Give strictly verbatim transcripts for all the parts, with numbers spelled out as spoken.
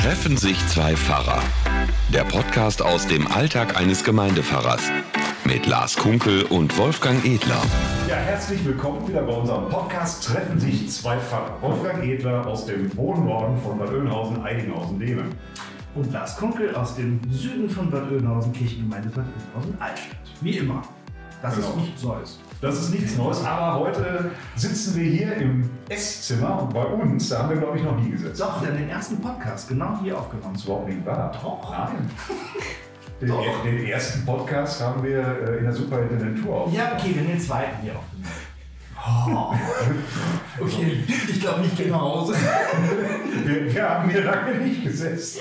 Treffen sich zwei Pfarrer. Der Podcast aus dem Alltag eines Gemeindepfarrers. Mit Lars Kunkel und Wolfgang Edler. Ja, herzlich willkommen wieder bei unserem Podcast Treffen sich zwei Pfarrer. Wolfgang Edler aus dem hohen Norden von Bad Oeynhausen, Eidinghausen-Demen. Und Lars Kunkel aus dem Süden von Bad Oeynhausen, Kirchengemeinde Bad Oeynhausen-Altstadt. Wie immer. Das genau. ist nichts Neues. Das ist nichts Neues, aber heute sitzen wir hier im Esszimmer und bei uns, da haben wir glaube ich noch nie gesessen. Doch, wir haben den ersten Podcast genau hier aufgenommen. Das ist überhaupt nicht wahr. Doch. Nein. Den, Doch. den ersten Podcast haben wir in der Superintendentur aufgenommen. Ja, okay, wir haben den zweiten hier aufgenommen. Oh. Okay, ich glaube nicht genau. wir, wir haben hier lange nicht gesessen.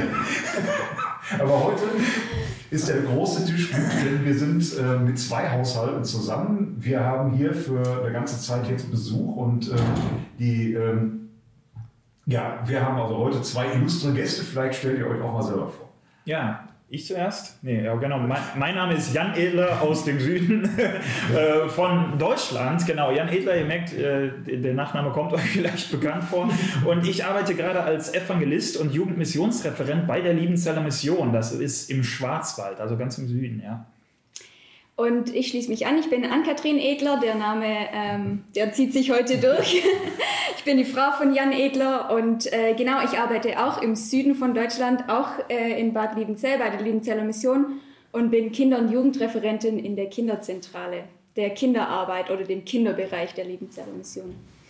Aber heute ist der große Tisch gut, denn wir sind äh, mit zwei Haushalten zusammen. Wir haben hier für eine ganze Zeit jetzt Besuch und äh, die, ähm, ja, wir haben also heute zwei illustre Gäste. Vielleicht stellt ihr euch auch mal selber vor. Ja. Ich zuerst? Nee, ja genau. Mein, mein Name ist Jan Edler aus dem Süden äh, von Deutschland. Genau, Jan Edler, ihr merkt, äh, der Nachname kommt euch vielleicht bekannt vor. Und ich arbeite gerade als Evangelist und Jugendmissionsreferent bei der Liebenzeller Mission. Das ist im Schwarzwald, also ganz im Süden, ja. Und ich schließe mich an, ich bin Ann-Kathrin Edler, der Name, ähm, der zieht sich heute durch. Ich bin die Frau von Jan Edler und äh, genau, ich arbeite auch im Süden von Deutschland, auch äh, in Bad Liebenzell bei der Liebenzeller Mission und bin Kinder- und Jugendreferentin in der Kinderzentrale, der Kinderarbeit oder dem Kinderbereich der Liebenzeller Mission.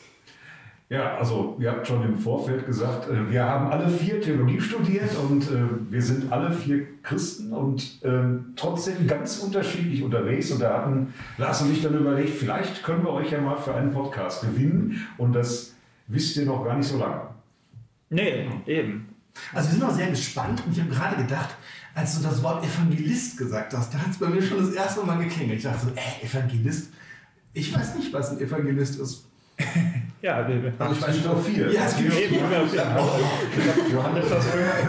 Ja, also ihr habt schon im Vorfeld gesagt, wir haben alle vier Theologie studiert und äh, wir sind alle vier Christen und äh, trotzdem ganz unterschiedlich unterwegs. Und da hatten Lars und ich dann überlegt, vielleicht können wir euch ja mal für einen Podcast gewinnen und das wisst ihr noch gar nicht so lange. Nee, eben. Also wir sind auch sehr gespannt und ich habe gerade gedacht, als du das Wort Evangelist gesagt hast, da hat es bei mir schon das erste Mal geklingelt. Ich dachte so, äh, Evangelist? Ich weiß nicht, was ein Evangelist ist. Ja, wir, aber ich weiß nicht, auch vier. Ja, es gibt eben. Johannes das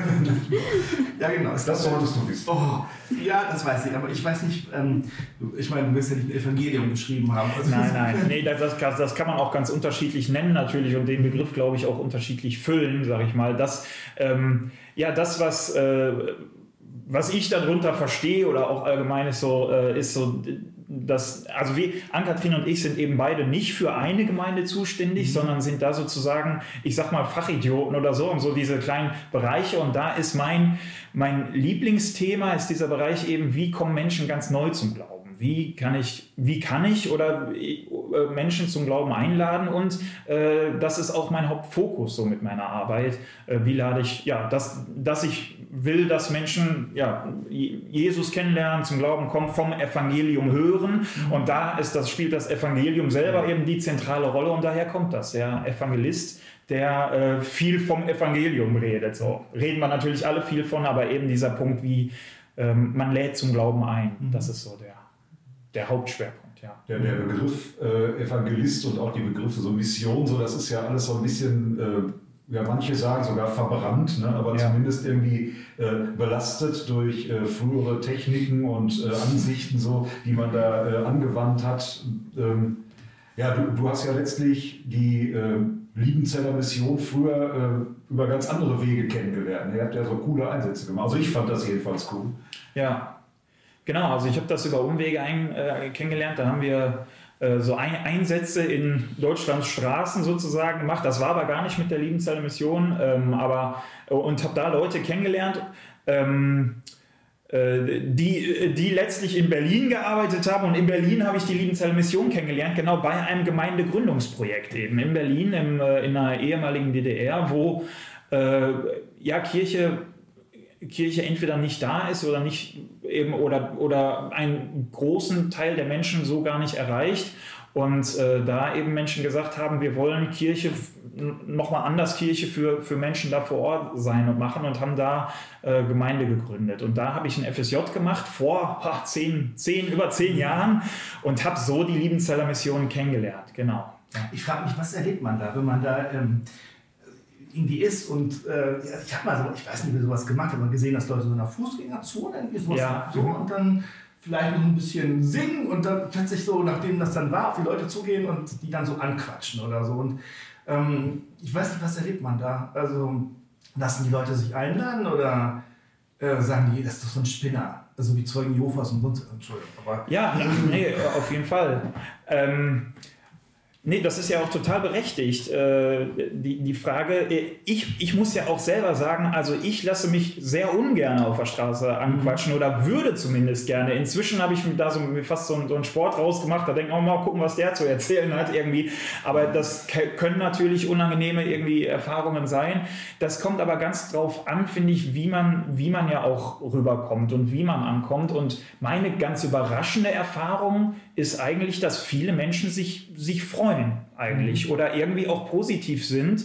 Ja, genau. Das solltest du wissen. Oh, ja, das weiß ich, aber ich weiß nicht, ähm, ich meine, du wirst ja nicht ein Evangelium geschrieben haben. Also nein, nein, nee, das, das, das kann man auch ganz unterschiedlich nennen natürlich und den Begriff, glaube ich, auch unterschiedlich füllen, sage ich mal. Das, ähm, ja, das, was, äh, was ich darunter verstehe oder auch allgemein ist so, äh, ist so, Das, also wir, Ann-Kathrin und ich sind eben beide nicht für eine Gemeinde zuständig, mhm. sondern sind da sozusagen, ich sag mal, Fachidioten oder so und so diese kleinen Bereiche. Und da ist mein, mein Lieblingsthema, ist dieser Bereich eben, wie kommen Menschen ganz neu zum Glauben? Wie kann ich, wie kann ich oder äh, Menschen zum Glauben einladen? Und äh, das ist auch mein Hauptfokus so mit meiner Arbeit. Äh, wie lade ich, ja, dass, dass ich will, dass Menschen ja, Jesus kennenlernen, zum Glauben kommen, vom Evangelium hören. Mhm. Und da ist das, spielt das Evangelium selber eben die zentrale Rolle. Und daher kommt das. Der Evangelist, der äh, viel vom Evangelium redet. So reden wir natürlich alle viel von, aber eben dieser Punkt, wie ähm, man lädt zum Glauben ein. Mhm. Das ist so der, der Hauptschwerpunkt. Ja. Der, der Begriff äh, Evangelist und auch die Begriffe so Mission, so, das ist ja alles so ein bisschen... Äh, ja, manche sagen sogar verbrannt, ne? aber ja. zumindest irgendwie äh, belastet durch äh, frühere Techniken und äh, Ansichten, so, die man da äh, angewandt hat. Ähm, ja, du, du hast ja letztlich die äh, Liebenzeller Mission früher äh, über ganz andere Wege kennengelernt. Ihr habt ja so coole Einsätze gemacht. Also ich fand das jedenfalls cool. Ja, genau. Also ich habe das über Umwege ein, äh, kennengelernt. Da haben wir so Einsätze in Deutschlands Straßen sozusagen gemacht. Das war aber gar nicht mit der Liebenzeller Mission, ähm, aber, und habe da Leute kennengelernt, ähm, äh, die, die letztlich in Berlin gearbeitet haben. Und in Berlin habe ich die Liebenzeller Mission kennengelernt, genau bei einem Gemeindegründungsprojekt eben in Berlin, im, in einer ehemaligen D D R, wo äh, ja, Kirche... Kirche entweder nicht da ist oder nicht eben oder, oder einen großen Teil der Menschen so gar nicht erreicht und äh, da eben Menschen gesagt haben, wir wollen Kirche nochmal anders Kirche für, für Menschen da vor Ort sein und machen und haben da äh, Gemeinde gegründet und da habe ich ein F S J gemacht vor ach, zehn, zehn, über zehn Jahren und habe so die Liebenzeller Mission kennengelernt, genau. Ja. Ich frage mich, was erlebt man da, wenn man da ähm irgendwie ist und äh, ich habe mal so, ich weiß nicht, wie sowas gemacht, aber gesehen, dass Leute so in einer Fußgängerzone irgendwie sowas ja. so und dann vielleicht noch ein bisschen singen und dann plötzlich so, nachdem das dann war, auf die Leute zugehen und die dann so anquatschen oder so und ähm, ich weiß nicht, was erlebt man da, also lassen die Leute sich einladen oder äh, sagen die, das ist doch so ein Spinner? Also wie Zeugen Jehovas und sonst. Entschuldigung. Aber ja, nee, auf jeden Fall. Ähm, Nee, das ist ja auch total berechtigt. Äh, die, die Frage, ich, ich muss ja auch selber sagen, also ich lasse mich sehr ungern auf der Straße anquatschen mhm. oder würde zumindest gerne. Inzwischen habe ich mir da so fast so einen, so einen Sport rausgemacht, da denke ich auch mal gucken, was der zu erzählen hat irgendwie. Aber das können natürlich unangenehme irgendwie Erfahrungen sein. Das kommt aber ganz drauf an, finde ich, wie man, wie man ja auch rüberkommt und wie man ankommt. Und meine ganz überraschende Erfahrung ist eigentlich, dass viele Menschen sich, sich freuen eigentlich mhm. oder irgendwie auch positiv sind,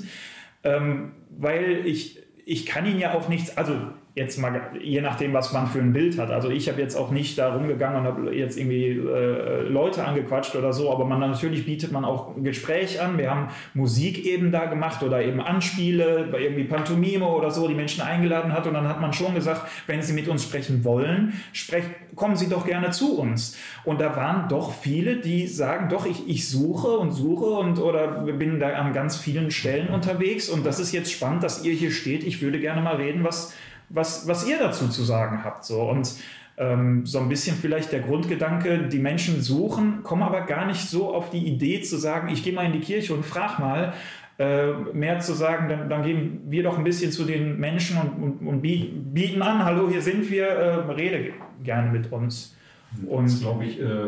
ähm, weil ich, ich kann ihnen ja auch nichts, also jetzt mal, je nachdem, was man für ein Bild hat. Also ich habe jetzt auch nicht da rumgegangen und habe jetzt irgendwie äh, Leute angequatscht oder so, aber man natürlich bietet man auch ein Gespräch an. Wir haben Musik eben da gemacht oder eben Anspiele, irgendwie Pantomime oder so, die Menschen eingeladen hat und dann hat man schon gesagt, wenn sie mit uns sprechen wollen, sprech, kommen sie doch gerne zu uns. Und da waren doch viele, die sagen, doch, ich, ich suche und suche und oder bin da an ganz vielen Stellen unterwegs und das ist jetzt spannend, dass ihr hier steht. Ich würde gerne mal reden, was Was, was ihr dazu zu sagen habt. So. Und ähm, so ein bisschen vielleicht der Grundgedanke, die Menschen suchen, kommen aber gar nicht so auf die Idee zu sagen, ich gehe mal in die Kirche und frag mal, äh, mehr zu sagen, dann, dann gehen wir doch ein bisschen zu den Menschen und, und, und bieten an, hallo, hier sind wir, äh, rede gerne mit uns. Und das ist, glaube ich, äh,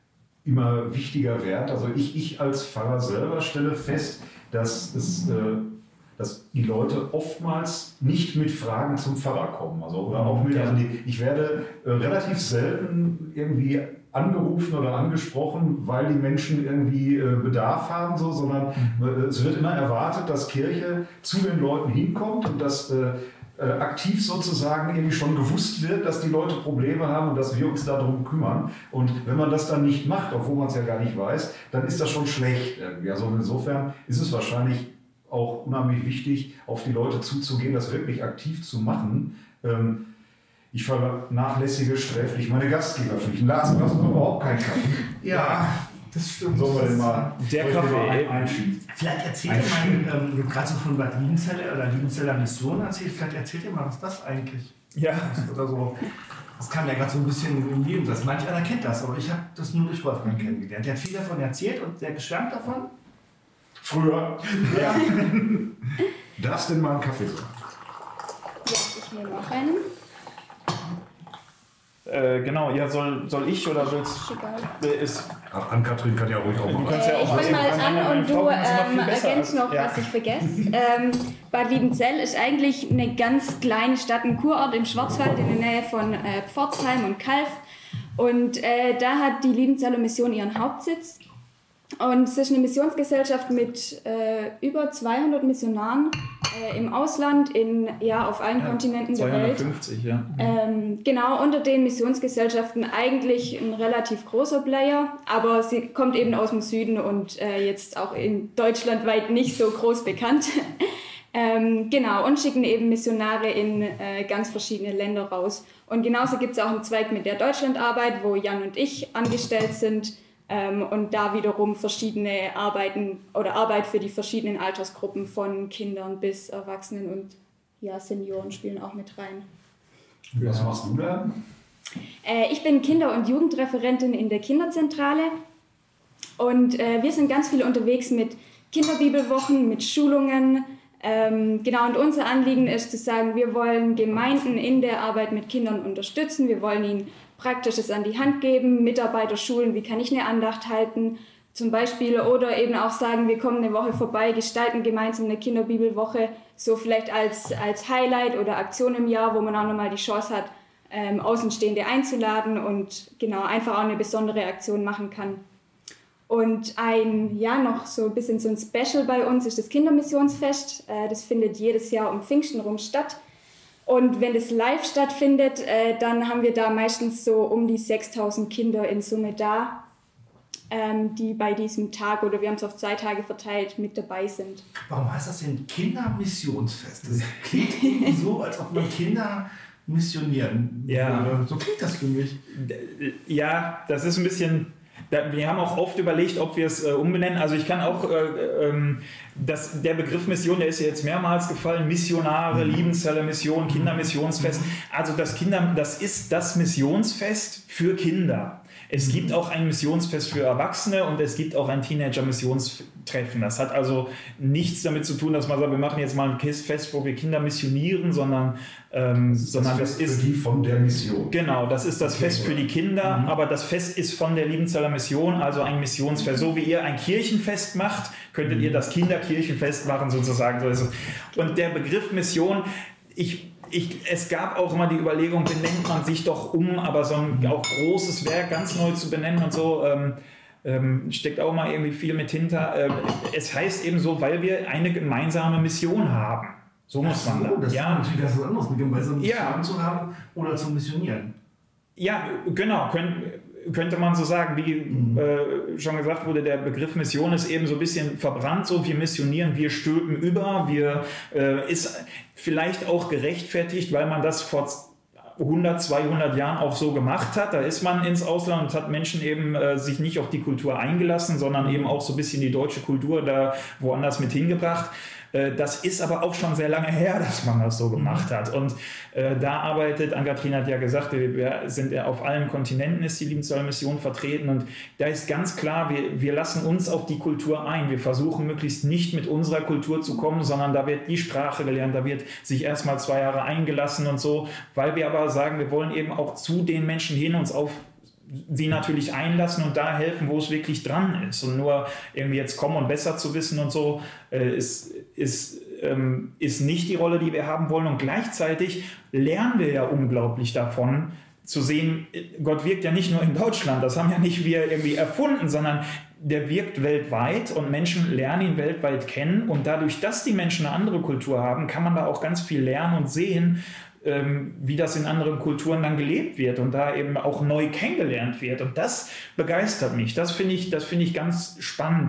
immer wichtiger Wert. Also ich, ich als Pfarrer selber stelle fest, dass es... Äh, dass die Leute oftmals nicht mit Fragen zum Pfarrer kommen. Also, oder auch mit, also die, ich werde äh, relativ selten irgendwie angerufen oder angesprochen, weil die Menschen irgendwie äh, Bedarf haben, so, sondern äh, es wird immer erwartet, dass Kirche zu den Leuten hinkommt und dass äh, äh, aktiv sozusagen irgendwie schon gewusst wird, dass die Leute Probleme haben und dass wir uns darum kümmern. Und wenn man das dann nicht macht, obwohl man es ja gar nicht weiß, dann ist das schon schlecht irgendwie. Also insofern ist es wahrscheinlich auch unheimlich wichtig, auf die Leute zuzugehen, das wirklich aktiv zu machen. Ähm, ich vernachlässige sträflich meine Gastgeberpflichten. Lars, du hast überhaupt keinen Kaffee. Ja, das stimmt. Sollen wir denn mal der Kaffee einschieben? Vielleicht erzählt ihr mal, ähm, gerade so von Bad Liebenzelle oder Liebenzeller Mission erzählt, vielleicht erzählt ihr mal, was das eigentlich ja. ist oder so. Das kam ja gerade so ein bisschen im Leben. Das manch einer kennt das, aber ich habe das nur durch Wolfgang kennengelernt. Der hat viel davon erzählt und sehr geschwärmt davon. Früher. Ja. Darfst du denn mal einen Kaffee sagen? Ja, ich nehme auch einen. Äh, genau, ja, soll, soll ich oder willst du? Äh, Ach, Ann-Kathrin kann ja ruhig auch mal. Äh, ich fange mal an und du ähm, ergänzt noch, ja. was ich vergesse. ähm, Bad Liebenzell ist eigentlich eine ganz kleine Stadt, ein Kurort im Schwarzwald in der Nähe von äh, Pforzheim und Calw. Und äh, da hat die Liebenzeller Mission ihren Hauptsitz. Und es ist eine Missionsgesellschaft mit äh, über zweihundert Missionaren äh, im Ausland, in, ja, auf allen ja, Kontinenten der Welt. zweihundertfünfzig, ja. Ähm, genau, unter den Missionsgesellschaften eigentlich ein relativ großer Player, aber sie kommt eben aus dem Süden und äh, jetzt auch in deutschlandweit nicht so groß bekannt. ähm, genau, und schicken eben Missionare in äh, ganz verschiedene Länder raus. Und genauso gibt es auch einen Zweig mit der Deutschlandarbeit, wo Jan und ich angestellt sind. Ähm, und da wiederum verschiedene Arbeiten oder Arbeit für die verschiedenen Altersgruppen von Kindern bis Erwachsenen und ja, Senioren spielen auch mit rein. Was machst du da? Äh, ich bin Kinder- und Jugendreferentin in der Kinderzentrale und äh, wir sind ganz viel unterwegs mit Kinderbibelwochen, mit Schulungen. Ähm, genau, und unser Anliegen ist zu sagen, wir wollen Gemeinden in der Arbeit mit Kindern unterstützen, wir wollen ihnen Praktisches an die Hand geben, Mitarbeiter schulen, wie kann ich eine Andacht halten, zum Beispiel, oder eben auch sagen, wir kommen eine Woche vorbei, gestalten gemeinsam eine Kinderbibelwoche, so vielleicht als, als Highlight oder Aktion im Jahr, wo man auch nochmal die Chance hat, ähm, Außenstehende einzuladen und genau einfach auch eine besondere Aktion machen kann. Und ein, ja, noch so ein bisschen so ein Special bei uns ist das Kindermissionsfest. Äh, das findet jedes Jahr um Pfingsten rum statt. Und wenn das live stattfindet, äh, dann haben wir da meistens so um die sechstausend Kinder in Summe da, ähm, die bei diesem Tag, oder wir haben es auf zwei Tage verteilt, mit dabei sind. Warum heißt das denn Kindermissionsfest? Das klingt irgendwie so, als ob man Kinder missionieren ja. würde. So klingt das für mich. Ja, das ist ein bisschen... Da, wir haben auch oft überlegt, ob wir es äh, umbenennen. Also ich kann auch, äh, ähm, das, der Begriff Mission, der ist ja jetzt mehrmals gefallen, Missionare, mhm. Liebenzelle Mission, Kindermissionsfest. Also das Kinder, das ist das Missionsfest für Kinder. Es gibt auch ein Missionsfest für Erwachsene und es gibt auch ein Teenager-Missionstreffen. Das hat also nichts damit zu tun, dass man sagt, wir machen jetzt mal ein Fest, wo wir Kinder missionieren, sondern, ähm, das, sondern das, das ist für die von der Mission. Genau, das ist das Fest für die Kinder, mhm. aber das Fest ist von der Liebenzeller Mission, also ein Missionsfest. So wie ihr ein Kirchenfest macht, könntet ihr das Kinderkirchenfest machen, sozusagen. So ist es. Und der Begriff Mission, ich Ich, es gab auch immer die Überlegung, benennt man sich doch um, aber so ein auch großes Werk ganz neu zu benennen und so, ähm, ähm, steckt auch mal irgendwie viel mit hinter. Ähm, es heißt eben so, weil wir eine gemeinsame Mission haben. So muss man so, da. Das ja. ist natürlich das anderes, eine gemeinsame Mission ja. zu haben oder zu missionieren. Ja, genau. Können, könnte man so sagen, wie mhm. äh, schon gesagt wurde, der Begriff Mission ist eben so ein bisschen verbrannt, so wir missionieren, wir stülpen über, wir äh, ist vielleicht auch gerechtfertigt, weil man das vor hundert, zweihundert Jahren auch so gemacht hat. Da ist man ins Ausland und hat Menschen eben äh, sich nicht auf die Kultur eingelassen, sondern eben auch so ein bisschen die deutsche Kultur da woanders mit hingebracht. Das ist aber auch schon sehr lange her, dass man das so gemacht hat. Und äh, da arbeitet, Ann-Kathrin hat ja gesagt, wir sind ja auf allen Kontinenten ist die Liebenzeller Mission vertreten. Und da ist ganz klar, wir, wir lassen uns auf die Kultur ein. Wir versuchen möglichst nicht mit unserer Kultur zu kommen, sondern da wird die Sprache gelernt, da wird sich erstmal zwei Jahre eingelassen und so. Weil wir aber sagen, wir wollen eben auch zu den Menschen hin uns auf sie natürlich einlassen und da helfen, wo es wirklich dran ist. Und nur irgendwie jetzt kommen und besser zu wissen und so, äh, ist, ist, ähm, ist nicht die Rolle, die wir haben wollen. Und gleichzeitig lernen wir ja unglaublich davon, zu sehen, Gott wirkt ja nicht nur in Deutschland, das haben ja nicht wir irgendwie erfunden, sondern der wirkt weltweit und Menschen lernen ihn weltweit kennen. Und dadurch, dass die Menschen eine andere Kultur haben, kann man da auch ganz viel lernen und sehen, wie das in anderen Kulturen dann gelebt wird und da eben auch neu kennengelernt wird. Und das begeistert mich. Das finde ich, das finde ich ganz spannend.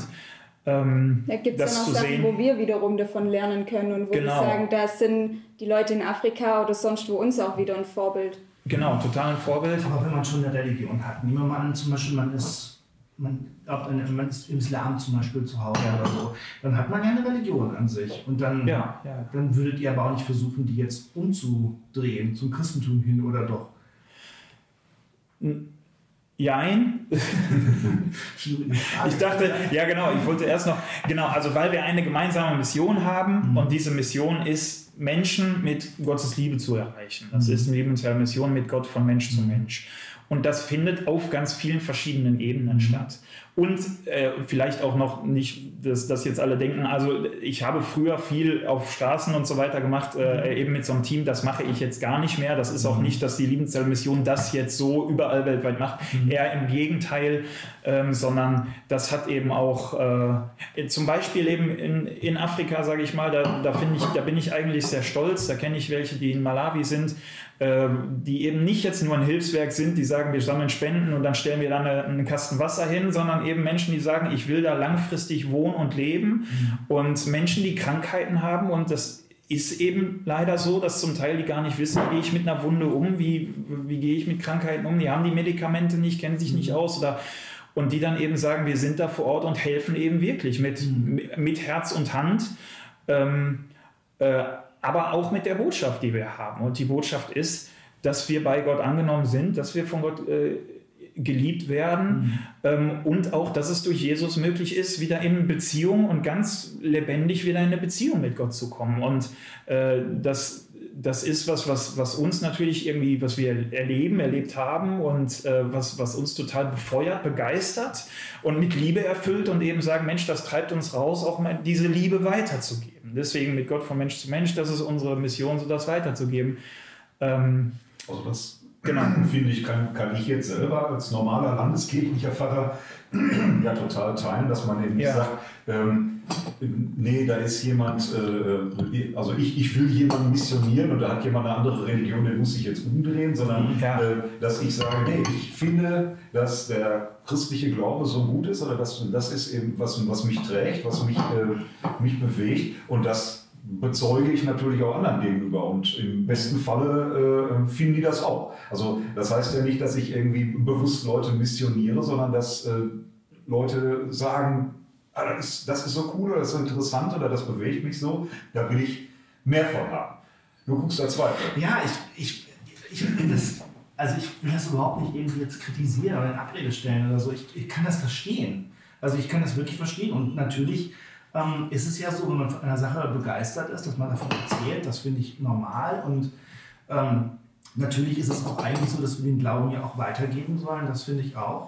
Ähm, da gibt es ja noch Sachen, sehen. wo wir wiederum davon lernen können und wo genau. wir sagen, da sind die Leute in Afrika oder sonst wo uns auch wieder ein Vorbild. Genau, total ein Vorbild. Aber wenn man schon eine Religion hat, nehmen wir mal an, zum Beispiel man ist Man, man ist im Islam zum Beispiel zu Hause ja. oder so, dann hat man ja eine Religion an sich. Und dann, ja, ja. dann würdet ihr aber auch nicht versuchen, die jetzt umzudrehen, zum Christentum hin oder doch? Jein. Ich dachte, ja genau, ich wollte erst noch, genau, also weil wir eine gemeinsame Mission haben mhm. und diese Mission ist, Menschen mit Gottes Liebe zu erreichen. Das mhm. ist eine Lebensjahr Mission mit Gott von Mensch zu Mensch. Und das findet auf ganz vielen verschiedenen Ebenen mhm. statt. Und äh, vielleicht auch noch nicht, dass, dass jetzt alle denken, also ich habe früher viel auf Straßen und so weiter gemacht, äh, eben mit so einem Team, das mache ich jetzt gar nicht mehr. Das ist auch nicht, dass die Liebenzeller Mission das jetzt so überall weltweit macht. Mhm. Eher im Gegenteil, ähm, sondern das hat eben auch, äh, zum Beispiel eben in, in Afrika, sage ich mal, da, da, finde ich, da bin ich eigentlich sehr stolz. Da kenne ich welche, die in Malawi sind, äh, die eben nicht jetzt nur ein Hilfswerk sind, die sagen, wir sammeln Spenden und dann stellen wir dann eine, einen Kasten Wasser hin, sondern eben Menschen, die sagen, ich will da langfristig wohnen und leben mhm. und Menschen, die Krankheiten haben und das ist eben leider so, dass zum Teil die gar nicht wissen, wie gehe ich mit einer Wunde um, wie, wie gehe ich mit Krankheiten um, die haben die Medikamente nicht, kennen sich nicht aus oder und die dann eben sagen, wir sind da vor Ort und helfen eben wirklich mit, mhm. mit Herz und Hand, ähm, äh, aber auch mit der Botschaft, die wir haben. Und die Botschaft ist, dass wir bei Gott angenommen sind, dass wir von Gott äh, geliebt werden mhm. ähm, und auch, dass es durch Jesus möglich ist, wieder in Beziehung und ganz lebendig wieder in eine Beziehung mit Gott zu kommen. Und äh, das, das ist was, was, was uns natürlich irgendwie, was wir erleben, erlebt haben und äh, was, was uns total befeuert, begeistert und mit Liebe erfüllt und eben sagen, Mensch, das treibt uns raus, auch mal diese Liebe weiterzugeben. Deswegen mit Gott von Mensch zu Mensch, das ist unsere Mission, so das weiterzugeben. Ähm, also das Genau. Finde ich, kann, kann ich jetzt selber als normaler landeskirchlicher Pfarrer ja total teilen, dass man eben nicht ja. sagt, ähm, nee, da ist jemand, äh, also ich, ich will jemanden missionieren und da hat jemand eine andere Religion, den muss ich jetzt umdrehen, sondern ja. äh, dass ich sage, nee, ich finde, dass der christliche Glaube so gut ist oder dass das ist eben, was, was mich trägt, was mich, äh, mich bewegt und das bezeuge ich natürlich auch anderen gegenüber und im besten Falle äh, finden die das auch. Also das heißt ja nicht, dass ich irgendwie bewusst Leute missioniere, sondern dass äh, Leute sagen, ah, das, ist, das ist so cool oder das ist so interessant oder das bewegt mich so, da will ich mehr von haben. Du guckst da Zweifel. Ja, ich, ich, ich will das, also ich will das überhaupt nicht irgendwie jetzt kritisieren oder in Abrede stellen oder so. Ich, ich kann das verstehen. Also ich kann das wirklich verstehen und natürlich ähm, ist es ja so, wenn man von einer Sache begeistert ist, dass man davon erzählt, das finde ich normal und ähm, natürlich ist es auch eigentlich so, dass wir den Glauben ja auch weitergeben sollen, das finde ich auch.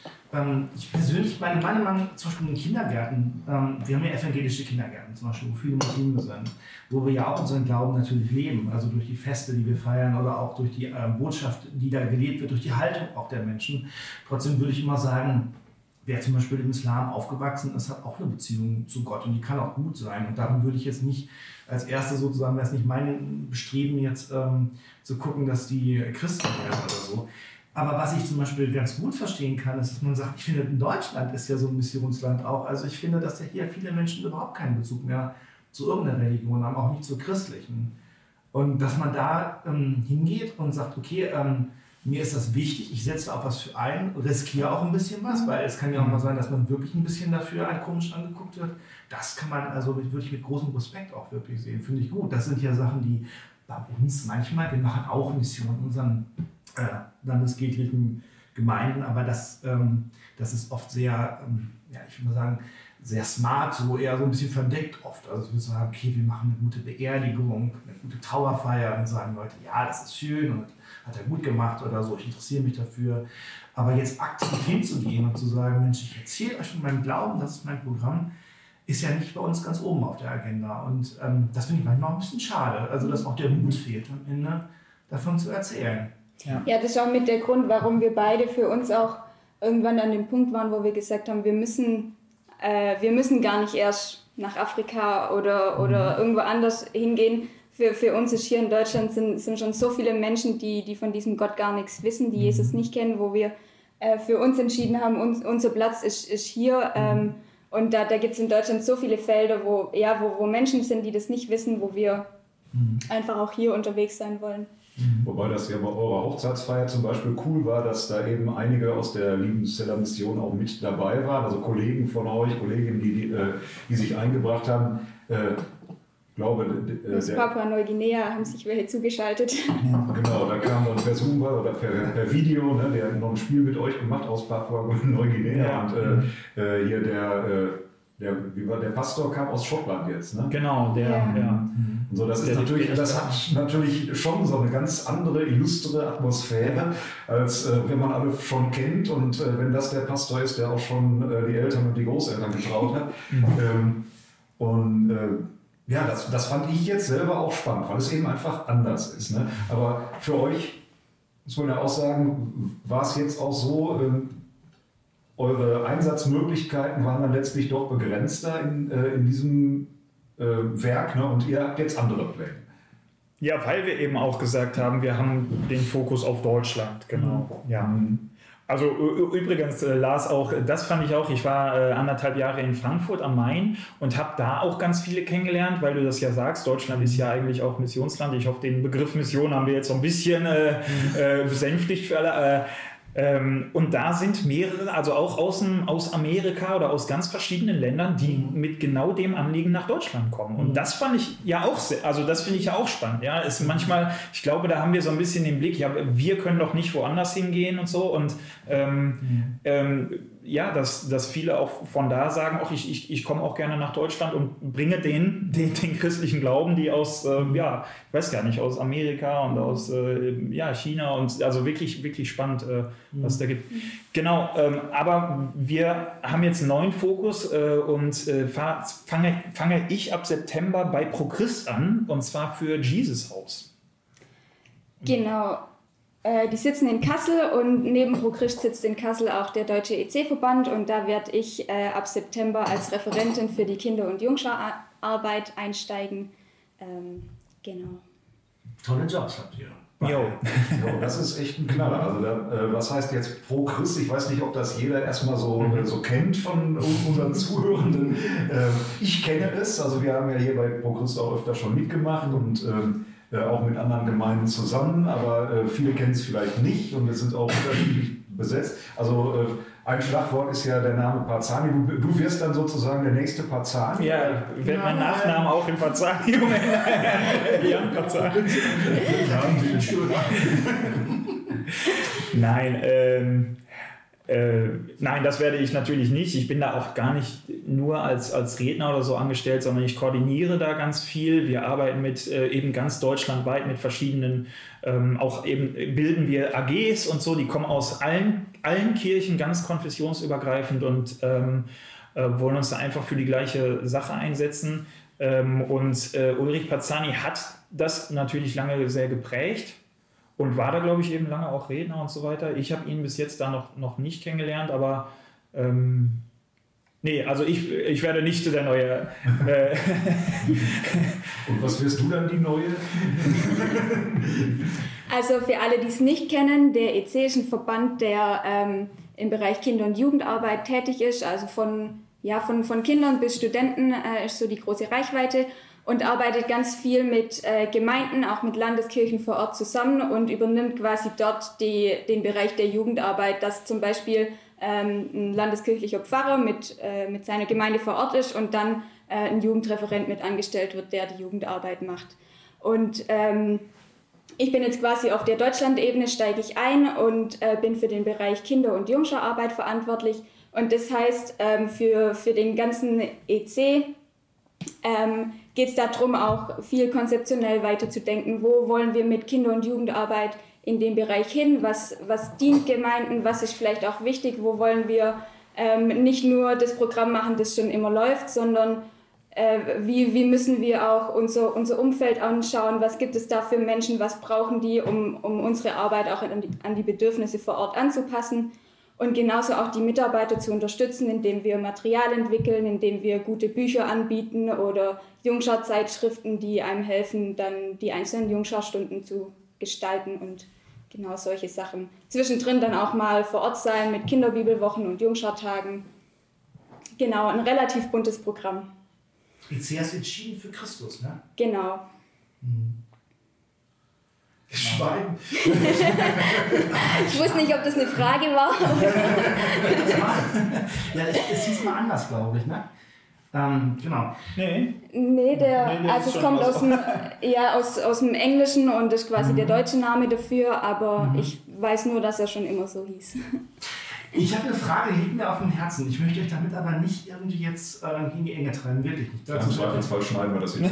Ähm, ich persönlich, meine Mann, Mann, zum Beispiel in den Kindergärten, ähm, wir haben ja evangelische Kindergärten zum Beispiel, wo viele Muslime sind, wo wir ja auch unseren Glauben natürlich leben, also durch die Feste, die wir feiern oder auch durch die äh, Botschaft, die da gelebt wird, durch die Haltung auch der Menschen. Trotzdem würde ich immer sagen, wer zum Beispiel im Islam aufgewachsen ist, hat auch eine Beziehung zu Gott und die kann auch gut sein. Und darum würde ich jetzt nicht als Erste sozusagen, wäre es nicht mein Bestreben, jetzt ähm, zu gucken, dass die Christen werden oder so. Aber was ich zum Beispiel ganz gut verstehen kann, ist, dass man sagt, ich finde, in Deutschland ist ja so ein Missionsland auch. Also ich finde, dass ja hier viele Menschen überhaupt keinen Bezug mehr zu irgendeiner Religion haben, auch nicht zur christlichen. Und dass man da ähm, hingeht und sagt, okay, ähm, mir ist das wichtig, ich setze auf was für ein, riskiere auch ein bisschen was, weil es kann ja auch mal sein, dass man wirklich ein bisschen dafür ein komisch angeguckt wird. Das kann man also wirklich mit großem Respekt auch wirklich sehen, finde ich gut. Das sind ja Sachen, die bei uns manchmal, wir machen auch Missionen in unseren äh, landeskirchlichen Gemeinden, aber das, ähm, das ist oft sehr, ähm, ja, ich würde mal sagen, sehr smart, so eher so ein bisschen verdeckt oft. Also wir sagen, okay, wir machen eine gute Beerdigung, eine gute Trauerfeier und sagen Leute, ja, das ist schön und hat er gut gemacht oder so, ich interessiere mich dafür. Aber jetzt aktiv hinzugehen und zu sagen, Mensch, ich erzähle euch von meinem Glauben, das ist mein Programm, ist ja nicht bei uns ganz oben auf der Agenda. Und ähm, das finde ich manchmal auch ein bisschen schade, also dass auch der Mut fehlt am Ende, davon zu erzählen. Ja. ja, das ist auch mit der Grund, warum wir beide für uns auch irgendwann an dem Punkt waren, wo wir gesagt haben, wir müssen, äh, wir müssen gar nicht erst nach Afrika oder, oder mhm. irgendwo anders hingehen. Für, für uns ist hier in Deutschland sind, sind schon so viele Menschen, die, die von diesem Gott gar nichts wissen, die mhm. Jesus nicht kennen, wo wir äh, für uns entschieden haben, uns, unser Platz ist, ist hier. Ähm, und da, da gibt es in Deutschland so viele Felder, wo, ja, wo, wo Menschen sind, die das nicht wissen, wo wir mhm. einfach auch hier unterwegs sein wollen. Wobei das ja bei eurer Hochzeitsfeier zum Beispiel cool war, dass da eben einige aus der Liebenszeller Mission auch mit dabei waren, also Kollegen von euch, Kolleginnen, die, die, die sich eingebracht haben. Äh, glaube, äh, aus Papua-Neuguinea haben sich welche zugeschaltet. Ja. Genau, da kam dann per Zoom oder per, per Video, ne, der hat noch ein Spiel mit euch gemacht aus Papua-Neuguinea ja. und äh, hier der, äh, der, wie war, der Pastor kam aus Schottland jetzt. Ne? Genau, der, ja. ja. Und so, das, ist natürlich, das hat natürlich schon so eine ganz andere, illustre Atmosphäre, als äh, wenn man alle schon kennt und äh, wenn das der Pastor ist, der auch schon äh, die Eltern und die Großeltern getraut hat. ähm, und äh, ja, das, das fand ich jetzt selber auch spannend, weil es eben einfach anders ist. Ne? Aber für euch, muss man ja auch sagen, war es jetzt auch so, äh, eure Einsatzmöglichkeiten waren dann letztlich doch begrenzter in, äh, in diesem Werk, ne? Und ihr habt jetzt andere Pläne. Ja, weil wir eben auch gesagt haben, wir haben den Fokus auf Deutschland, genau. Mhm. Ja. Also übrigens, äh, Lars, auch das fand ich auch, ich war äh, anderthalb Jahre in Frankfurt am Main und habe da auch ganz viele kennengelernt, weil du das ja sagst, Deutschland ist ja eigentlich auch Missionsland. Ich hoffe, den Begriff Mission haben wir jetzt so ein bisschen äh, äh, besänftigt für alle. Äh, Ähm, und da sind mehrere, also auch aus, aus Amerika oder aus ganz verschiedenen Ländern, die mit genau dem Anliegen nach Deutschland kommen. Und das fand ich ja auch, sehr, also das finde ich ja auch spannend. Ja, ist manchmal, ich glaube, da haben wir so ein bisschen den Blick, ja, wir können doch nicht woanders hingehen und so. Und ähm, mhm. ähm, ja, dass, dass viele auch von da sagen, auch ich, ich, ich komme auch gerne nach Deutschland und bringe den, den, den christlichen Glauben, die aus, äh, ja, ich weiß gar nicht, aus Amerika und aus äh, ja, China und also wirklich, wirklich spannend, äh, was da gibt. Genau, ähm, aber wir haben jetzt einen neuen Fokus äh, und äh, fange, fange ich ab September bei ProChrist an und zwar für Jesus Haus. Genau. Die sitzen in Kassel und neben ProChrist sitzt in Kassel auch der Deutsche E C-Verband und da werde ich äh, ab September als Referentin für die Kinder- und Jungschararbeit einsteigen. Ähm, genau. Tolle Jobs habt ihr. Jo. Jo, das ist echt ein Knaller. Also da, äh, was heißt jetzt pro Christ? Ich weiß nicht, ob das jeder erstmal so, äh, so kennt von unseren Zuhörenden. Äh, ich kenne es. Also wir haben ja hier bei Pro Christ auch öfter schon mitgemacht und ähm, äh, auch mit anderen Gemeinden zusammen. Aber äh, viele kennen es vielleicht nicht und es sind auch unterschiedlich besetzt. Also äh, ein Schlagwort ist ja der Name Parzani. Du, du wirst dann sozusagen der nächste Parzani. Ja, wird mein Nachname auch in Parzani. Jan Parzani. Nein, ähm, äh, nein, das werde ich natürlich nicht. Ich bin da auch gar nicht nur als, als Redner oder so angestellt, sondern ich koordiniere da ganz viel. Wir arbeiten mit äh, eben ganz deutschlandweit mit verschiedenen, ähm, auch eben bilden wir A Gs und so, die kommen aus allen, allen Kirchen, ganz konfessionsübergreifend und ähm, äh, wollen uns da einfach für die gleiche Sache einsetzen. Ähm, und äh, Ulrich Parzani hat das natürlich lange sehr geprägt. Und war da, glaube ich, eben lange auch Redner und so weiter. Ich habe ihn bis jetzt da noch, noch nicht kennengelernt, aber ähm, nee, also ich, ich werde nicht der neue... Äh Und was wirst du dann, die neue? Also für alle, die es nicht kennen, der E C ist ein Verband, der ähm, im Bereich Kinder- und Jugendarbeit tätig ist. Also von, ja, von, von Kindern bis Studenten äh, ist so die große Reichweite. Und arbeitet ganz viel mit äh, Gemeinden, auch mit Landeskirchen vor Ort zusammen und übernimmt quasi dort die, den Bereich der Jugendarbeit, dass zum Beispiel ähm, ein landeskirchlicher Pfarrer mit, äh, mit seiner Gemeinde vor Ort ist und dann äh, ein Jugendreferent mit angestellt wird, der die Jugendarbeit macht. Und ähm, ich bin jetzt quasi auf der Deutschlandebene, steige ich ein und äh, bin für den Bereich Kinder- und Jungschararbeit verantwortlich. Und das heißt, ähm, für, für den ganzen E C ähm, geht es darum, auch viel konzeptionell weiterzudenken. Wo wollen wir mit Kinder- und Jugendarbeit in dem Bereich hin? Was, was dient Gemeinden? Was ist vielleicht auch wichtig? Wo wollen wir ähm, nicht nur das Programm machen, das schon immer läuft, sondern äh, wie, wie müssen wir auch unser, unser Umfeld anschauen? Was gibt es da für Menschen? Was brauchen die, um, um unsere Arbeit auch an die, an die Bedürfnisse vor Ort anzupassen? Und genauso auch die Mitarbeiter zu unterstützen, indem wir Material entwickeln, indem wir gute Bücher anbieten oder Jungschar-Zeitschriften, die einem helfen, dann die einzelnen Jungschar-Stunden zu gestalten und genau solche Sachen. Zwischendrin dann auch mal vor Ort sein mit Kinderbibelwochen und Jungschar-Tagen. Genau, ein relativ buntes Programm. E C hast du entschieden für Christus, ne? Genau. Mhm. Schweigen. Ich wusste nicht, ob das eine Frage war. Ja, es hieß mal anders, glaube ich, ne? Ähm, genau. Nee. Nee, der, Nee, der also ist es schon kommt aus- aus dem, ja, aus, aus dem Englischen und ist quasi Mhm. der deutsche Name dafür, aber Mhm. ich weiß nur, dass er schon immer so hieß. Ich habe eine Frage, die liegt mir auf dem Herzen. Ich möchte euch damit aber nicht irgendwie jetzt äh, in die Enge treiben, wirklich nicht. Ja, im Zweifelsfall schneiden wir das jetzt.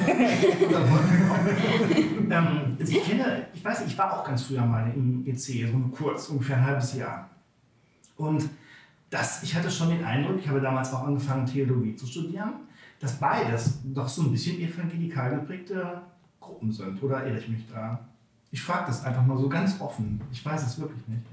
ähm, ich kenne, ich weiß nicht, ich war auch ganz früher mal im E C, so kurz, ungefähr ein halbes Jahr. Und das, ich hatte schon den Eindruck, ich habe damals auch angefangen, Theologie zu studieren, dass beides doch so ein bisschen evangelikal geprägte Gruppen sind. Oder irre ich mich da? Ich frage das einfach mal so ganz offen. Ich weiß es wirklich nicht.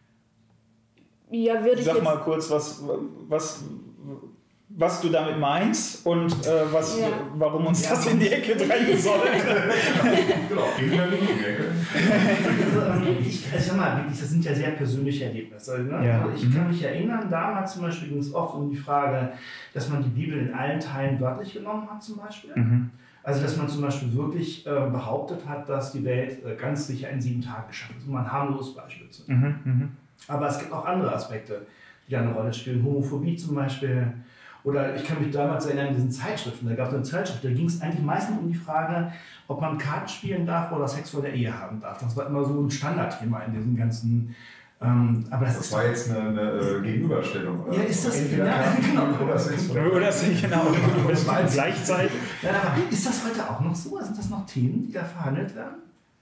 Ja, würde ich Sag jetzt, mal kurz, was, was, was du damit meinst und äh, was, Ja. warum uns Ja. das in die Ecke drängen soll. Genau, in der Ecke. Also, ähm, ich, also, sag mal, wirklich, das sind ja sehr persönliche Erlebnisse. Ne? Ja. Also ich kann mich erinnern, damals zum Beispiel ging es oft um die Frage, dass man die Bibel in allen Teilen wörtlich genommen hat zum Beispiel. Mhm. Also dass man zum Beispiel wirklich äh, behauptet hat, dass die Welt äh, ganz sicher in sieben Tagen geschaffen ist. Um ein harmloses Beispiel zu nennen. Mhm. Mhm. Aber es gibt auch andere Aspekte, die da eine Rolle spielen. Homophobie zum Beispiel. Oder ich kann mich damals erinnern an diesen Zeitschriften. Da gab es eine Zeitschrift, da ging es eigentlich meistens um die Frage, ob man Karten spielen darf oder Sex vor der Ehe haben darf. Das war immer so ein Standardthema in diesen ganzen... Ähm, aber das, Das ist war jetzt eine, eine äh, Gegenüberstellung. Ja, ist das- Entweder ja, Karten genau. oder Sex. Oder das genau, gleichzeitig. ja, aber ist das heute auch noch so? Sind das noch Themen, die da verhandelt werden?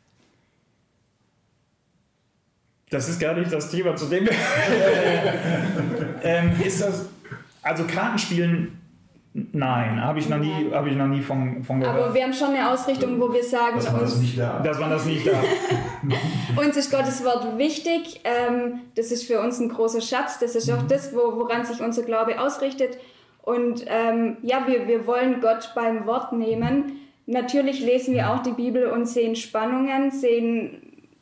Das ist gar nicht das Thema, zu dem wir. ähm, ist das. Also Kartenspielen, nein, habe ich noch nie, habe ich noch nie von, von gehört. aber wir haben schon eine Ausrichtung, wo wir sagen, Das war das uns, nicht da. Dass man das nicht darf. uns ist Gottes Wort wichtig. Ähm, das ist für uns ein großer Schatz. Das ist auch das, wo, woran sich unser Glaube ausrichtet. Und ähm, ja, wir, wir wollen Gott beim Wort nehmen. Natürlich lesen wir auch die Bibel und sehen Spannungen, sehen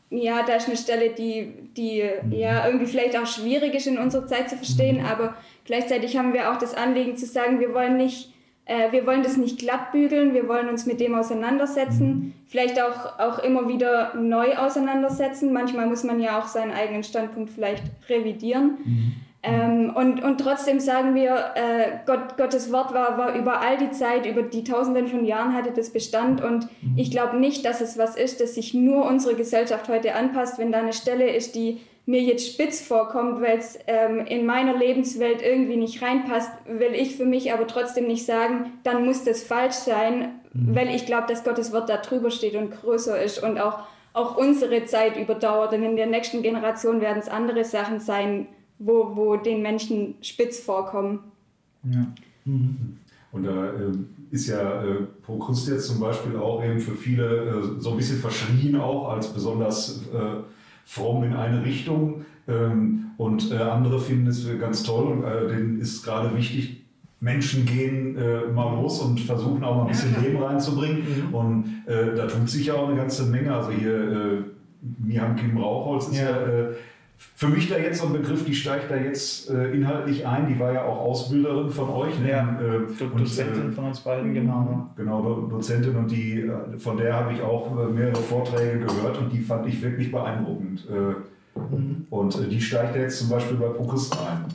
ja, da ist eine Stelle, die, die ja irgendwie vielleicht auch schwierig ist in unserer Zeit zu verstehen, aber gleichzeitig haben wir auch das Anliegen zu sagen, wir wollen nicht, äh, wir wollen das nicht glatt bügeln, wir wollen uns mit dem auseinandersetzen, vielleicht auch, auch immer wieder neu auseinandersetzen. Manchmal muss man ja auch seinen eigenen Standpunkt vielleicht revidieren. Mhm. Ähm, und, und trotzdem sagen wir, äh, Gott, Gottes Wort war, war über all die Zeit, über die Tausenden von Jahren hatte das Bestand und ich glaube nicht, dass es was ist, das sich nur unsere Gesellschaft heute anpasst, wenn da eine Stelle ist, die mir jetzt spitz vorkommt, weil es ähm, in meiner Lebenswelt irgendwie nicht reinpasst, will ich für mich aber trotzdem nicht sagen, dann muss das falsch sein, mhm. weil ich glaube, dass Gottes Wort da drüber steht und größer ist und auch, auch unsere Zeit überdauert und in der nächsten Generation werden es andere Sachen sein, Wo, wo den Menschen spitz vorkommen. Ja. Mhm. Und da äh, ist ja äh, Pro Christ jetzt zum Beispiel auch eben für viele äh, so ein bisschen verschrien auch als besonders äh, fromm in eine Richtung. Ähm, und äh, andere finden es ganz toll und äh, denen ist gerade wichtig, Menschen gehen äh, mal los und versuchen auch mal ein bisschen Leben reinzubringen. Mhm. Und äh, da tut sich ja auch eine ganze Menge. Also hier äh, Mihan Kim Rauchholz ist ja, ja äh, für mich da jetzt so ein Begriff, die steigt da jetzt äh, inhaltlich ein. Die war ja auch Ausbilderin von euch. Ne? Ja, äh, Do- Dozentin und, äh, von uns beiden, genau. Genau, Do- Dozentin und die, äh, von der habe ich auch äh, mehrere Vorträge gehört und die fand ich wirklich beeindruckend. Äh, mhm. Und äh, die steigt ja jetzt zum Beispiel bei Pro Christ ein.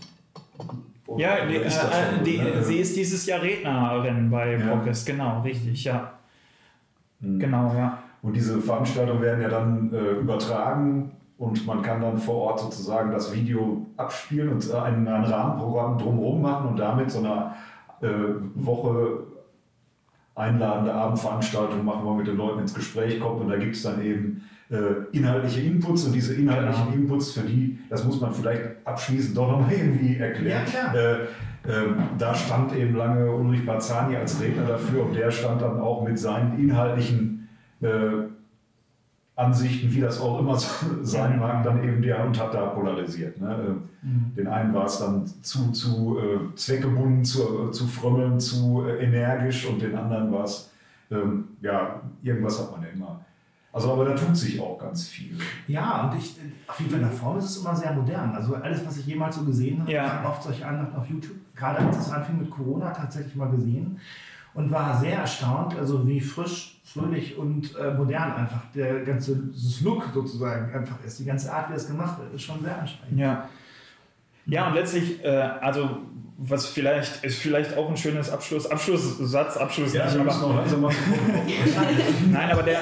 Oder, ja, die, ist äh, die, ne? Sie ist dieses Jahr Rednerin bei ja. Pro Christ, genau, richtig, ja. Mhm. Genau, ja. Und diese Veranstaltungen werden ja dann äh, übertragen. Und man kann dann vor Ort sozusagen das Video abspielen und ein, ein Rahmenprogramm drumherum machen und damit so eine äh, Woche einladende Abendveranstaltung machen, wo man mit den Leuten ins Gespräch kommt. Und da gibt es dann eben äh, inhaltliche Inputs und diese inhaltlichen genau. Inputs, für die, das muss man vielleicht abschließend doch nochmal irgendwie erklären. Ja, klar. Äh, äh, da stand eben lange Ulrich Barzani als Redner dafür und der stand dann auch mit seinen inhaltlichen äh, Ansichten, wie das auch immer sein mag, dann eben der und hat da polarisiert. Ne? Mhm. Den einen war es dann zu, zu äh, zweckgebunden, zu, zu frömmeln, zu äh, energisch und den anderen war es, ähm, ja, irgendwas hat man ja immer. Also aber da tut sich auch ganz viel. Ja, und ich, auf jeden Fall in der Form ist es immer sehr modern. Also alles, was ich jemals so gesehen habe, ja. ich habe oft solche Andachten auf YouTube, gerade als es anfing mit Corona, tatsächlich mal gesehen. Und war sehr erstaunt, also wie frisch, fröhlich und äh, modern einfach der ganze das Look sozusagen einfach ist. Die ganze Art, wie es gemacht wird, ist schon sehr ansprechend. Ja, ja und letztlich, äh, also was vielleicht ist vielleicht auch ein schönes Abschluss, Abschlusssatz, Abschluss. Ja, nicht, wir aber, müssen noch langsam mal Nein, aber der,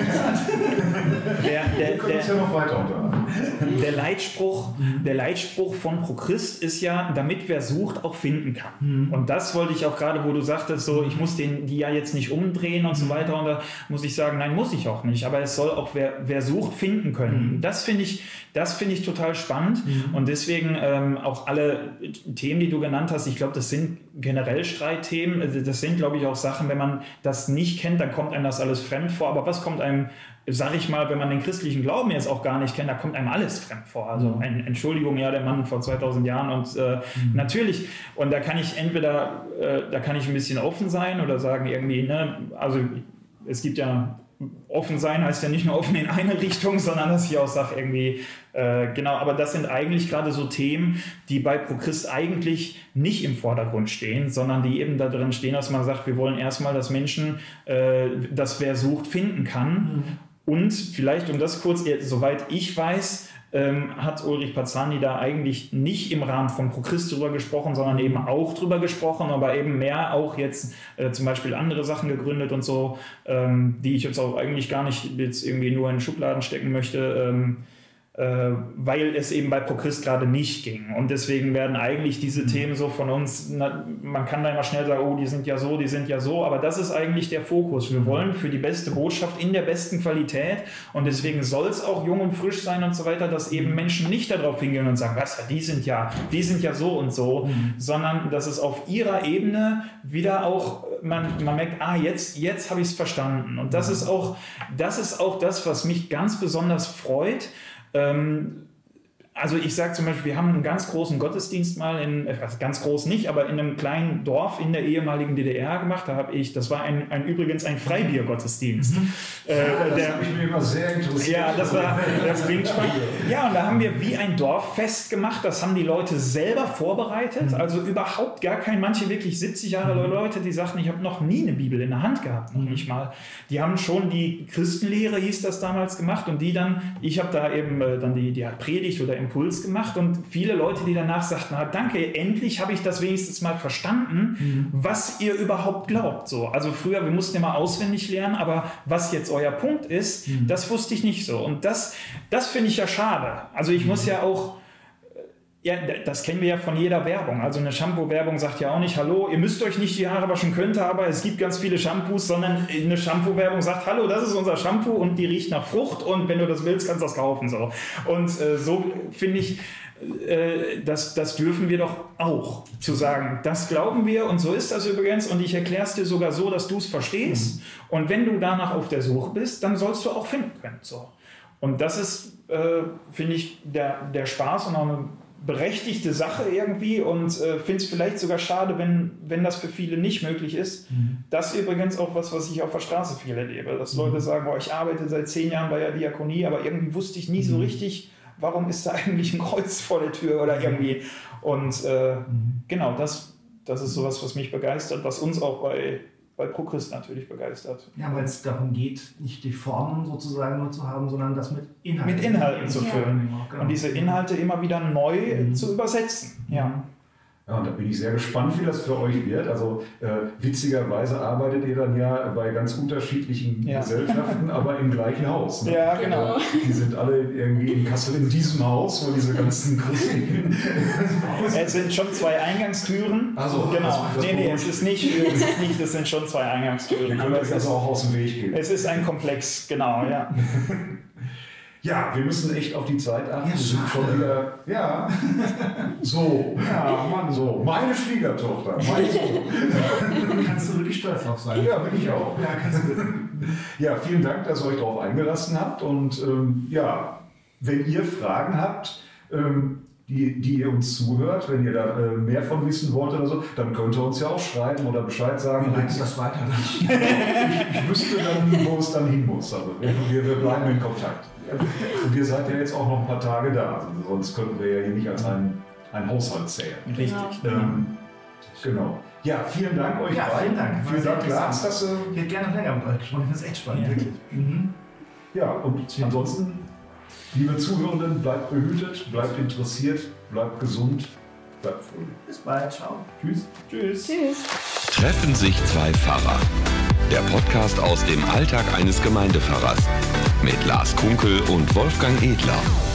der, der, der, der, ja noch weiter der Leitspruch, der Leitspruch von Pro Christ ist ja, damit wer sucht, auch finden kann. Mhm. Und das wollte ich auch gerade, wo du sagtest, so, ich muss den, die ja jetzt nicht umdrehen und so weiter. Und da muss ich sagen, nein, muss ich auch nicht. Aber es soll auch wer, wer sucht, finden können. Mhm. Das finde ich, das finde ich total spannend. Mhm. Und deswegen ähm, auch alle Themen, die du genannt hast, ich glaube, das sind generell Streitthemen. Das sind, glaube ich, auch Sachen, wenn man das nicht kennt, dann kommt einem das alles fremd vor. Aber was kommt einem, sag ich mal, wenn man den christlichen Glauben jetzt auch gar nicht kennt, da kommt einem alles fremd vor. Also ein, Entschuldigung, ja, der Mann vor zweitausend Jahren und äh, mhm. natürlich, und da kann ich entweder, äh, da kann ich ein bisschen offen sein oder sagen irgendwie, ne, also es gibt ja, offen sein heißt ja nicht nur offen in eine Richtung, sondern dass ich auch sage irgendwie, äh, genau, aber das sind eigentlich gerade so Themen, die bei Pro Christ eigentlich nicht im Vordergrund stehen, sondern die eben da drin stehen, dass man sagt, wir wollen erstmal, dass Menschen, äh, dass wer sucht, finden kann. Mhm. Und vielleicht, um das kurz, soweit ich weiß, ähm, hat Ulrich Barzani da eigentlich nicht im Rahmen von Pro Christ drüber gesprochen, sondern eben auch drüber gesprochen, aber eben mehr auch jetzt äh, zum Beispiel andere Sachen gegründet und so, ähm, die ich jetzt auch eigentlich gar nicht jetzt irgendwie nur in Schubladen stecken möchte, ähm, äh, weil es eben bei Pro Christ gerade nicht ging. Und deswegen werden eigentlich diese Themen so von uns, na, man kann da immer schnell sagen, oh, die sind ja so, die sind ja so, aber das ist eigentlich der Fokus. Wir wollen für die beste Botschaft in der besten Qualität und deswegen soll es auch jung und frisch sein und so weiter, dass eben Menschen nicht darauf hingehen und sagen, was, die sind ja, die sind ja so und so, mhm. sondern dass es auf ihrer Ebene wieder auch, man, man merkt, ah, jetzt, jetzt habe ich es verstanden. Und das ist auch, das ist auch das, was mich ganz besonders freut. Ähm, Also ich sage zum Beispiel, wir haben einen ganz großen Gottesdienst mal, in, also ganz groß nicht, aber in einem kleinen Dorf in der ehemaligen D D R gemacht. Da habe ich, das war ein, ein übrigens ein Freibiergottesdienst. Mhm. Äh, ja, das der, habe ich mir immer sehr interessiert. Ja, das war, das klingt spannend. Ja, und da haben wir wie ein Dorffest gemacht. Das haben die Leute selber vorbereitet. Also überhaupt gar kein, manche wirklich siebzig Jahre Leute, die sagten, ich habe noch nie eine Bibel in der Hand gehabt, noch nicht mal. Die haben schon die Christenlehre, hieß das damals, gemacht und die dann, ich habe da eben äh, dann die, die Predigt oder Impuls gemacht und viele Leute, die danach sagten, na, danke, endlich habe ich das wenigstens mal verstanden, mhm. was ihr überhaupt glaubt. So. Also früher, wir mussten immer auswendig lernen, aber was jetzt euer Punkt ist, mhm. das wusste ich nicht so. Und das, das finde ich ja schade. Also ich mhm. muss ja auch, ja, das kennen wir ja von jeder Werbung. Also eine Shampoo-Werbung sagt ja auch nicht, hallo, ihr müsst euch nicht die Haare waschen, könnt ihr, aber es gibt ganz viele Shampoos, sondern eine Shampoo-Werbung sagt, hallo, das ist unser Shampoo und die riecht nach Frucht und wenn du das willst, kannst du das kaufen. So. Und äh, so finde ich, äh, das, das dürfen wir doch auch, zu sagen, das glauben wir und so ist das übrigens und ich erkläre es dir sogar so, dass du es verstehst mhm. und wenn du danach auf der Suche bist, dann sollst du auch finden können. So. Und das ist, äh, finde ich, der, der Spaß und auch eine berechtigte Sache irgendwie und äh, finde es vielleicht sogar schade, wenn, wenn das für viele nicht möglich ist. Mhm. Das ist übrigens auch was, was ich auf der Straße viel erlebe, dass mhm. Leute sagen, boah, ich arbeite seit zehn Jahren bei der Diakonie, aber irgendwie wusste ich nie mhm. so richtig, warum ist da eigentlich ein Kreuz vor der Tür oder irgendwie. Und äh, mhm. genau, das, das ist sowas, was mich begeistert, was uns auch bei bei ProChrist natürlich begeistert. Ja, weil es darum geht, nicht die Formen sozusagen nur zu haben, sondern das mit Inhalten, mit Inhalten zu füllen. Ja, genau. Und diese Inhalte immer wieder neu mhm. zu übersetzen. Ja. Ja, und da bin ich sehr gespannt, wie das für euch wird. Also äh, witzigerweise arbeitet ihr dann ja bei ganz unterschiedlichen ja. Gesellschaften, aber im gleichen Haus. Ne? Ja, genau. Äh, die sind alle irgendwie in Kassel in diesem Haus, wo diese ganzen Christen. Es sind schon zwei Eingangstüren. Also, genau. Das, das nee, nee, es ist nicht, es ist nicht, das sind schon zwei Eingangstüren. Ihr könnt euch also auch aus dem Weg gehen. Es ist ein Komplex, genau, ja. Ja, wir müssen echt auf die Zeit achten. Ja, wir sind schon wieder, ja, so, ja, Mann, so, meine Schwiegertochter, mein Sohn. Kannst du wirklich stolz drauf sein? Ja, bin ich auch. Ja, kannst du. Ja, vielen Dank, dass ihr euch darauf eingelassen habt und ähm, ja, wenn ihr Fragen habt, ähm, die, die ihr uns zuhört, wenn ihr da äh, mehr von wissen wollt oder so, dann könnt ihr uns ja auch schreiben oder Bescheid sagen. Wie das weiter? ich, ich wüsste dann, wo es dann hin muss. Also wir, wir bleiben in Kontakt. Und ihr seid ja jetzt auch noch ein paar Tage da, also sonst könnten wir ja hier nicht als ein, ein Haushalt zählen. Richtig. Ähm, genau. Ja, vielen Dank euch ja, beiden. Vielen Dank. Vielen Dank, Lars. Dass, äh, ich hätte gerne noch länger mit euch gesprochen, ich finde das echt spannend, ja. wirklich. Mhm. Ja, und ansonsten, liebe Zuhörenden, bleibt behütet, bleibt interessiert, bleibt gesund, bleibt fröhlich. Bis bald, ciao. Tschüss. Tschüss. Tschüss. Treffen sich zwei Pfarrer. Der Podcast aus dem Alltag eines Gemeindepfarrers. Mit Lars Kunkel und Wolfgang Edler.